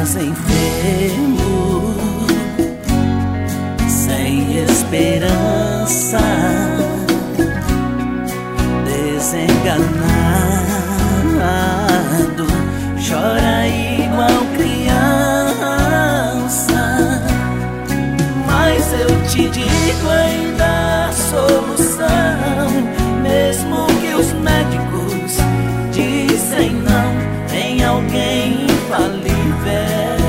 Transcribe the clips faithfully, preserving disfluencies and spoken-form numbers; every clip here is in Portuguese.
estás enfermo, sem esperança, desenganado, chora igual criança. Mas eu te digo ainda a solução, mesmo que os médicos dizem não, tem alguém infalível,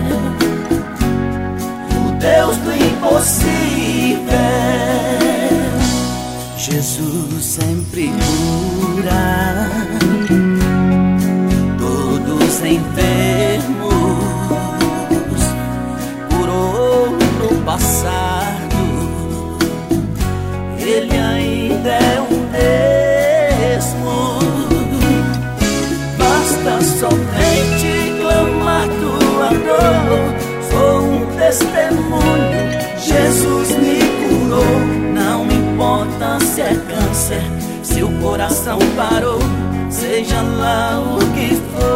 o Deus do impossível. Jesus sempre cura todos enfermos, curou no passado, Ele ainda é o mesmo. Basta somente clamar tua dor, sou um testemunho, Jesus me curou. Não importa se é câncer, se o coração parou, seja lá o que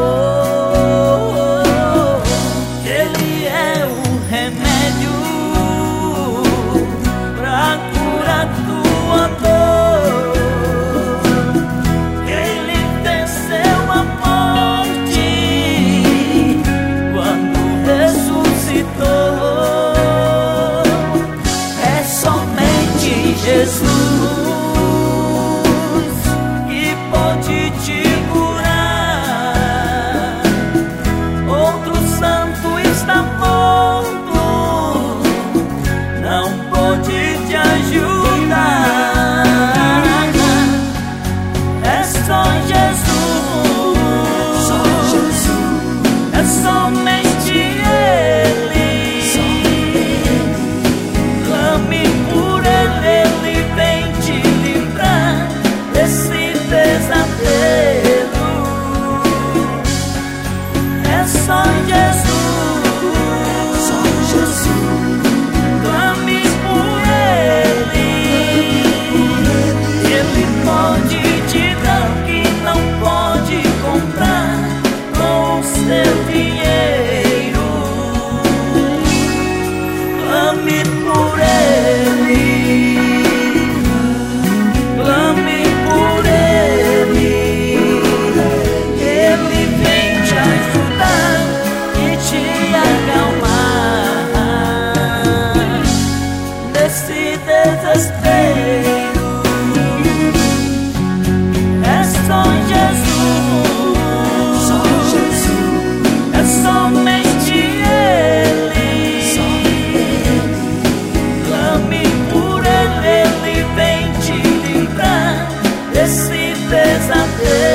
for, Ele é o remédio pra curar tua dor. Ele venceu a morte quando ressuscitou. É somente Jesus que pode te curar. Outro santo está morto, não pode te ajudar. É só Jesus, só Jesus, é somente Ele. Clame por Ele, Ele vem te livrar desse pesadelo. É só Jesus, só Jesus, clame por Ele. Ele pode te dar o que não pode comprar com o seu dinheiro. Clame por Ele, clame por Ele. Ele vem te ajudar e te acalmar nesse desespero. É só Jesus, só Jesus, é somente Ele. só Ele, Clame por Ele, Ele vem te livrar desse pesadelo.